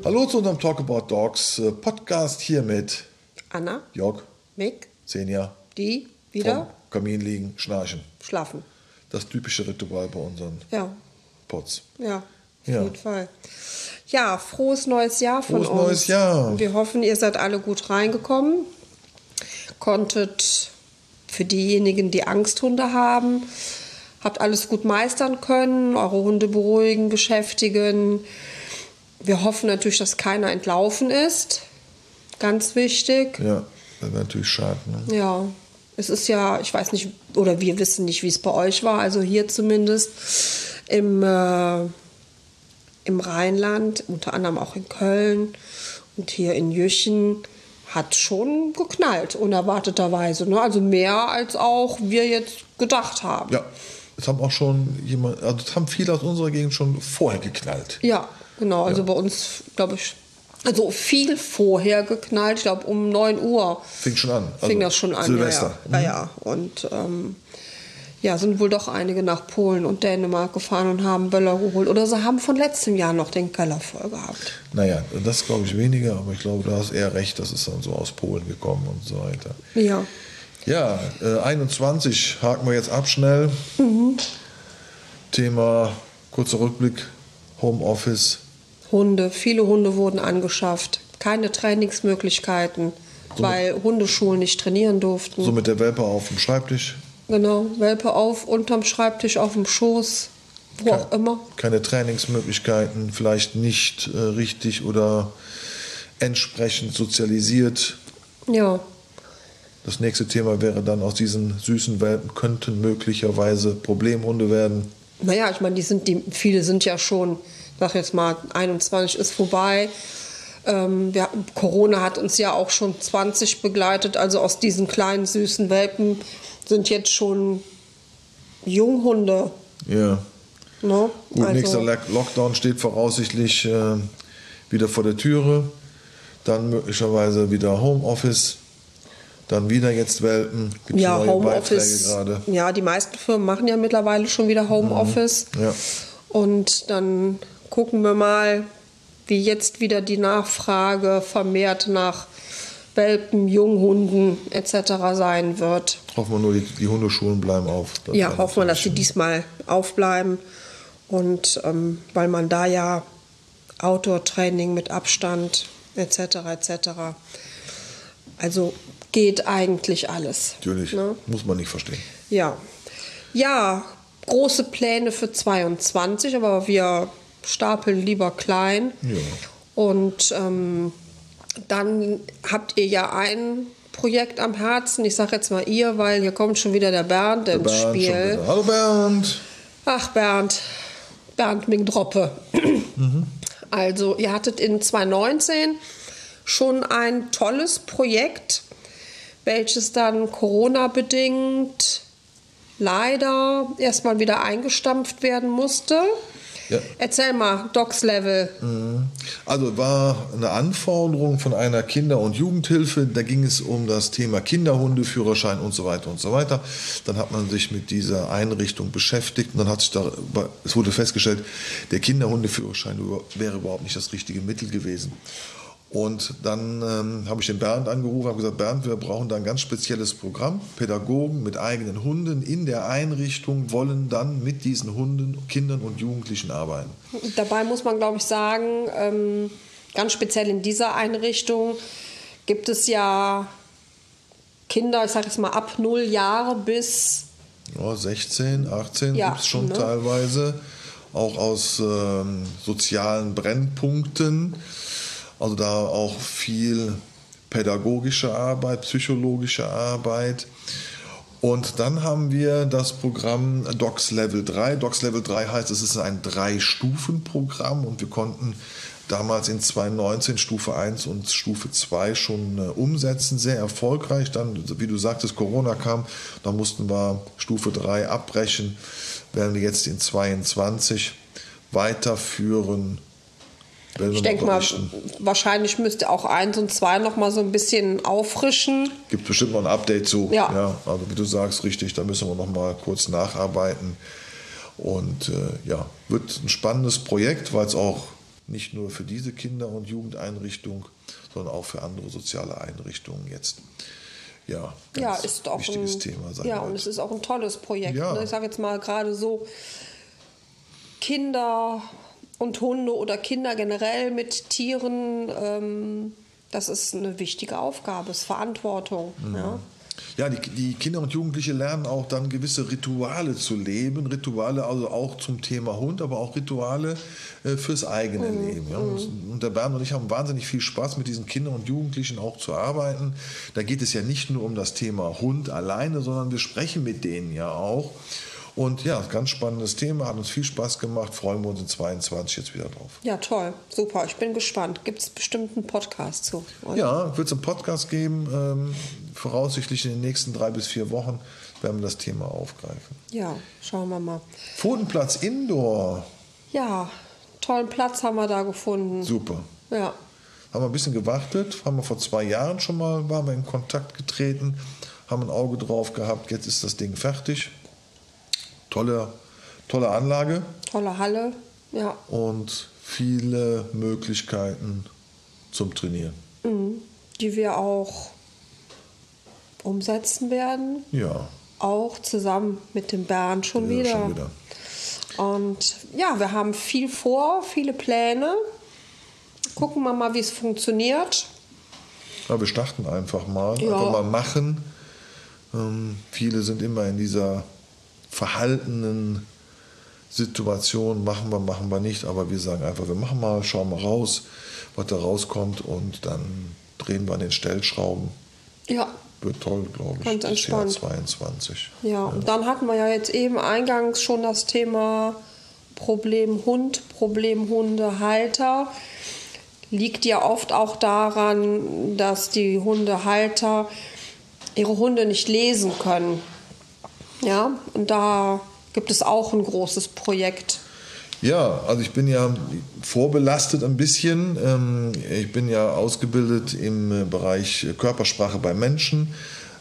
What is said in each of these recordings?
Hallo zu unserem Talk About Dogs Podcast hier mit Anna, Jörg, Mick, Senja, die wieder vorm Kamin liegen, schnarchen. schlafen. Das typische Ritual bei unseren Ja, Pods. ja, auf Ja. jeden Fall. Ja, frohes neues Jahr von uns. Frohes neues Jahr. Wir hoffen, ihr seid alle gut reingekommen. Konntet für diejenigen, die Angsthunde haben, habt alles gut meistern können, eure Hunde beruhigen, beschäftigen. Wir hoffen natürlich, dass keiner entlaufen ist. Ganz wichtig. Ja, das wäre natürlich schade. Ne? Ja, es ist ja, ich weiß nicht, oder wir wissen nicht, wie es bei euch war, also hier zumindest im Rheinland, unter anderem auch in Köln und hier in Jüchen, hat schon geknallt, unerwarteterweise. Ne? Also mehr, als auch wir jetzt gedacht haben. Ja, es haben auch schon es haben viele aus unserer Gegend schon vorher geknallt. Ja, genau. Also bei uns, glaube ich, also viel vorher geknallt. Ich glaube, um 9 Uhr Fing schon an. fing das schon an. Silvester. Ja. Und sind wohl doch einige nach Polen und Dänemark gefahren und haben Böller geholt. Oder sie haben von letztem Jahr noch den Keller voll gehabt. Naja, das glaube ich weniger, aber ich glaube, du hast eher recht, das ist dann so aus Polen gekommen und so weiter. Ja. Ja, 21 haken wir jetzt ab schnell. Thema, kurzer Rückblick, Homeoffice. Viele Hunde wurden angeschafft. Keine Trainingsmöglichkeiten, weil Hundeschulen nicht trainieren durften. So mit der Welpe auf dem Schreibtisch. Genau, Welpe auf, unterm Schreibtisch, auf dem Schoß, wo auch immer. Keine Trainingsmöglichkeiten, vielleicht nicht richtig oder entsprechend sozialisiert. Ja. Das nächste Thema wäre dann, aus diesen süßen Welpen könnten möglicherweise Problemhunde werden. Naja, ich meine, viele sind ja schon, sag jetzt mal, 21 ist vorbei. Corona hat uns ja auch schon 20 begleitet, also aus diesen kleinen süßen Welpen sind jetzt schon Junghunde. Ja. Ne? Gut, Also, nächster Lockdown steht voraussichtlich wieder vor der Türe. Dann möglicherweise wieder Homeoffice. Dann wieder jetzt Welpen. Gibt's ja, neue Homeoffice. Beiträge gerade. Ja, die meisten Firmen machen ja mittlerweile schon wieder Homeoffice. Ja. Und dann gucken wir mal, wie jetzt wieder die Nachfrage vermehrt nach Welpen, Junghunden etc. sein wird. Hoffen wir nur, die Hundeschulen bleiben auf. Ja, hoffen wir, dass sie diesmal aufbleiben. Und weil man da ja Outdoor-Training mit Abstand etc. etc. Also geht eigentlich alles. Natürlich, Ne? muss man nicht verstehen. Ja. Ja, große Pläne für 22, aber wir stapeln lieber klein. Ja. Und dann habt ihr ja ein Projekt am Herzen. Ich sage jetzt mal ihr, weil hier kommt schon wieder der Bernd ins Spiel. Hallo Bernd. Ach Bernd Mingdroppe. Also ihr hattet in 2019 schon ein tolles Projekt, welches dann Corona-bedingt leider erstmal wieder eingestampft werden musste. Ja. Erzähl mal, Docs Level. Also war eine Anforderung von einer Kinder- und Jugendhilfe. Da ging es um das Thema Kinderhundeführerschein und so weiter und so weiter. Dann hat man sich mit dieser Einrichtung beschäftigt und dann es wurde festgestellt, der Kinderhundeführerschein wäre überhaupt nicht das richtige Mittel gewesen. Und dann habe ich den Bernd angerufen und habe gesagt, Bernd, wir brauchen da ein ganz spezielles Programm. Pädagogen mit eigenen Hunden in der Einrichtung wollen dann mit diesen Hunden, Kindern und Jugendlichen arbeiten. Dabei muss man, glaube ich, sagen, ganz speziell in dieser Einrichtung gibt es ja Kinder, ich sage jetzt mal ab 0 Jahre bis... Ja, 16, 18 Ja, gibt es schon ne? teilweise, auch aus sozialen Brennpunkten. Also da auch viel pädagogische Arbeit, psychologische Arbeit. Und dann haben wir das Programm Docs Level 3. Docs Level 3 heißt, es ist ein 3-Stufen-Programm und wir konnten damals in 2019 Stufe 1 und Stufe 2 schon umsetzen, sehr erfolgreich. Dann, wie du sagtest, Corona kam, dann mussten wir Stufe 3 abbrechen, werden wir jetzt in 22 weiterführen. Ich denke mal, wahrscheinlich müsste auch 1 und 2 noch mal so ein bisschen auffrischen. Gibt bestimmt noch ein Update zu. Ja. Also wie du sagst, richtig, da müssen wir noch mal kurz nacharbeiten. Und wird ein spannendes Projekt, weil es auch nicht nur für diese Kinder- und Jugendeinrichtung, sondern auch für andere soziale Einrichtungen jetzt. Ja, ganz ist auch wichtiges Thema. Und es ist auch ein tolles Projekt. Ja. Ne? Ich sage jetzt mal gerade so Kinder und Hunde oder Kinder generell mit Tieren, das ist eine wichtige Aufgabe, ist Verantwortung. Mhm. Ja. Ja, die Kinder und Jugendliche lernen auch dann gewisse Rituale zu leben. Rituale also auch zum Thema Hund, aber auch Rituale fürs eigene Leben. Ja. Und der Bernd und ich haben wahnsinnig viel Spaß, mit diesen Kindern und Jugendlichen auch zu arbeiten. Da geht es ja nicht nur um das Thema Hund alleine, sondern wir sprechen mit denen ja auch. Und ja, ganz spannendes Thema, hat uns viel Spaß gemacht, freuen wir uns in 2022 jetzt wieder drauf. Ja, toll, super, ich bin gespannt. Gibt es bestimmt einen Podcast zu? Oder? Ja, wird es einen Podcast geben, voraussichtlich in den nächsten 3 bis 4 Wochen werden wir das Thema aufgreifen. Ja, schauen wir mal. Pfotenplatz Indoor. Ja, tollen Platz haben wir da gefunden. Super. Ja. Haben wir ein bisschen gewartet, haben wir vor 2 Jahren schon mal, waren wir in Kontakt getreten, haben ein Auge drauf gehabt, jetzt ist das Ding fertig. Tolle Anlage. Tolle Halle, ja. Und viele Möglichkeiten zum Trainieren. Die wir auch umsetzen werden. Ja. Auch zusammen mit dem Bernd schon wieder. Und ja, wir haben viel vor, viele Pläne. Gucken wir mal, wie es funktioniert. Ja, wir starten einfach mal. Ja. Einfach mal machen. Viele sind immer in dieser verhaltenen Situation, machen wir nicht, aber wir sagen einfach, wir machen mal, schauen mal raus, was da rauskommt und dann drehen wir an den Stellschrauben. Ja. Wird toll, glaube ich. Ganz entspannt. Das Jahr 22. Ja, und dann hatten wir ja jetzt eben eingangs schon das Thema Problemhund, Problemhundehalter. Liegt ja oft auch daran, dass die Hundehalter ihre Hunde nicht lesen können. Ja, und da gibt es auch ein großes Projekt. Ja, also ich bin ja vorbelastet ein bisschen. Ich bin ja ausgebildet im Bereich Körpersprache bei Menschen.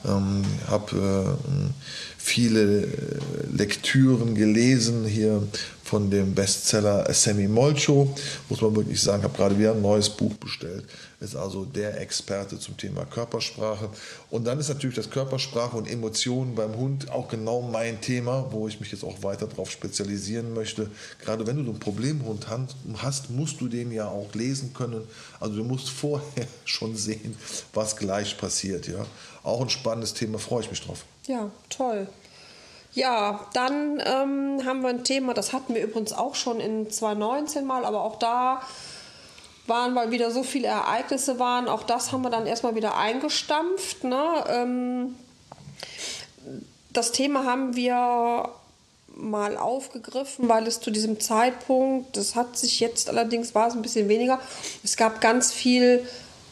Habe viele Lektüren gelesen hier von dem Bestseller Semi Molcho, muss man wirklich sagen, habe gerade wieder ein neues Buch bestellt, ist also der Experte zum Thema Körpersprache. Und dann ist natürlich das Körpersprache und Emotionen beim Hund auch genau mein Thema, wo ich mich jetzt auch weiter darauf spezialisieren möchte. Gerade wenn du so einen Problemhund hast, musst du den ja auch lesen können. Also du musst vorher schon sehen, was gleich passiert. Ja? Auch ein spannendes Thema, freue ich mich drauf. Ja, toll. Ja, dann haben wir ein Thema, das hatten wir übrigens auch schon in 2019 mal, aber auch da waren, weil wieder so viele Ereignisse waren, auch das haben wir dann erstmal wieder eingestampft. Ne? Das Thema haben wir mal aufgegriffen, weil es zu diesem Zeitpunkt, das hat sich jetzt allerdings, war es ein bisschen weniger, es gab ganz viel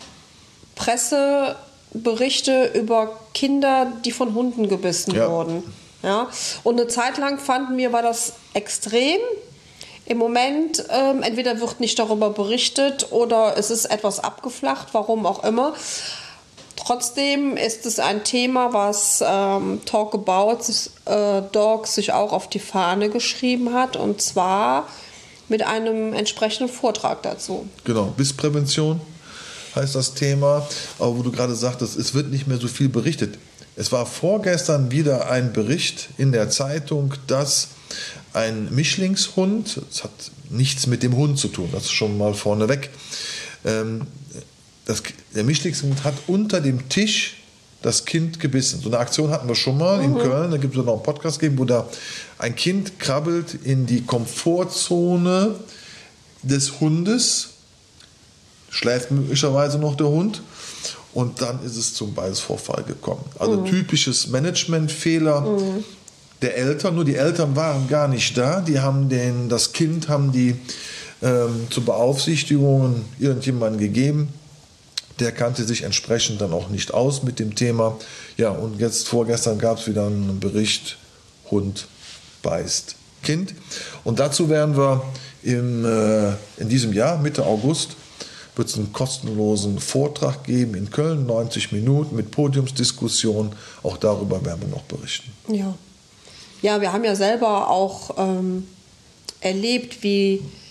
Presseberichte über Kinder, die von Hunden gebissen wurden. Ja? Und eine Zeit lang fanden wir, war das extrem. Im Moment, entweder wird nicht darüber berichtet oder es ist etwas abgeflacht, warum auch immer. Trotzdem ist es ein Thema, was Talk About Dogs sich auch auf die Fahne geschrieben hat, und zwar mit einem entsprechenden Vortrag dazu. Genau, Bissprävention heißt das Thema, aber wo du gerade sagtest, es wird nicht mehr so viel berichtet. Es war vorgestern wieder ein Bericht in der Zeitung, dass ein Mischlingshund, das hat nichts mit dem Hund zu tun, das ist schon mal vorneweg, der Mischlingshund hat unter dem Tisch das Kind gebissen. So eine Aktion hatten wir schon mal in Köln, da gibt es noch einen Podcast geben, wo da ein Kind krabbelt in die Komfortzone des Hundes, schläft möglicherweise noch der Hund, und dann ist es zum Beißvorfall gekommen. Also typisches Managementfehler der Eltern, nur die Eltern waren gar nicht da, die haben das Kind zur Beaufsichtigung irgendjemandem gegeben, der kannte sich entsprechend dann auch nicht aus mit dem Thema. Ja, und jetzt vorgestern gab es wieder einen Bericht, Hund beißt Kind. Und dazu werden wir in diesem Jahr, Mitte August, wird es einen kostenlosen Vortrag geben in Köln, 90 Minuten mit Podiumsdiskussion. Auch darüber werden wir noch berichten. Ja, ja, wir haben ja selber auch erlebt, wie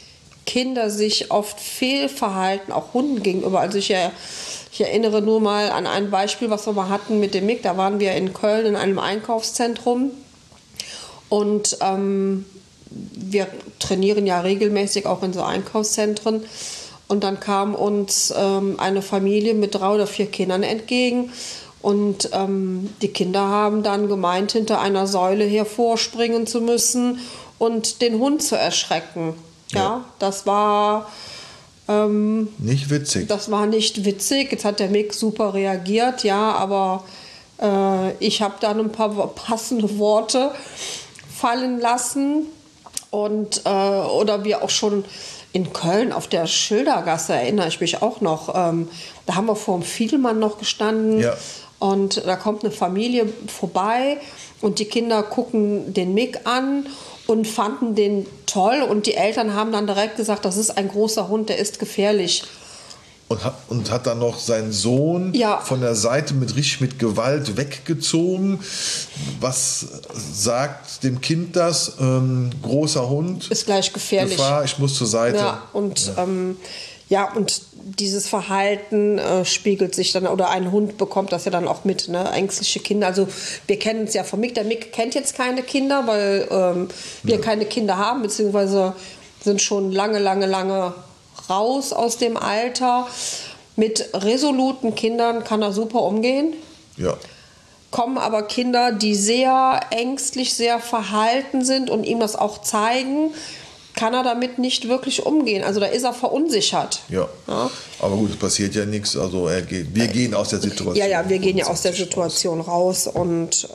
Kinder sich oft fehlverhalten, auch Hunden gegenüber. Also ich erinnere nur mal an ein Beispiel, was wir mal hatten mit dem Mick. Da waren wir in Köln in einem Einkaufszentrum und wir trainieren ja regelmäßig auch in so Einkaufszentren. Und dann kam uns eine Familie mit 3 oder 4 Kindern entgegen. Und die Kinder haben dann gemeint, hinter einer Säule hervorspringen zu müssen und den Hund zu erschrecken. Ja, das war nicht witzig. Das war nicht witzig. Jetzt hat der Mick super reagiert, ja, aber ich habe dann ein paar passende Worte fallen lassen. Und oder wir auch schon in Köln auf der Schildergasse, erinnere ich mich auch noch, da haben wir vor dem Fiedelmann noch gestanden. Ja. Und da kommt eine Familie vorbei und die Kinder gucken den Mick an und fanden den toll. Und die Eltern haben dann direkt gesagt, das ist ein großer Hund, der ist gefährlich. Und hat dann noch seinen Sohn von der Seite mit Gewalt weggezogen. Was sagt dem Kind das? Großer Hund. Ist gleich gefährlich. Gefahr, ich muss zur Seite. Ja, und und dieses Verhalten spiegelt sich dann, oder ein Hund bekommt das ja dann auch mit, ne? Ängstliche Kinder. Also wir kennen es ja von Mick. Der Mick kennt jetzt keine Kinder, weil wir keine Kinder haben, beziehungsweise sind schon lange raus aus dem Alter. Mit resoluten Kindern kann er super umgehen. Ja. Kommen aber Kinder, die sehr ängstlich, sehr verhalten sind und ihm das auch zeigen, kann er damit nicht wirklich umgehen. Also da ist er verunsichert. Ja. Aber gut, es passiert ja nichts. Also wir gehen aus der Situation. Ja, wir gehen ja aus der Situation raus und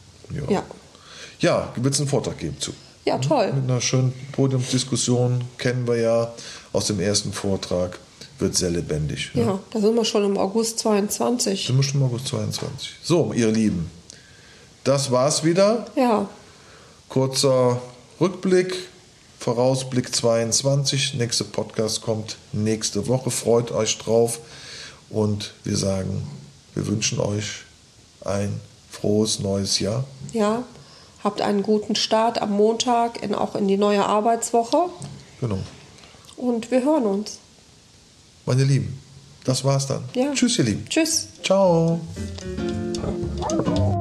Ja, wird es einen Vortrag geben zu. Ja, toll. Mit einer schönen Podiumsdiskussion, kennen wir ja aus dem ersten Vortrag, wird sehr lebendig. Ja, da sind wir schon im August 22. Sind wir schon im August 22. So, ihr Lieben, das war's wieder. Ja. Kurzer Rückblick, Vorausblick 22. Nächster Podcast kommt nächste Woche. Freut euch drauf. Und wir sagen, wir wünschen euch ein frohes neues Jahr. Ja, habt einen guten Start am Montag auch in die neue Arbeitswoche. Genau. Und wir hören uns. Meine Lieben, das war's dann. Ja. Tschüss, ihr Lieben. Tschüss. Ciao.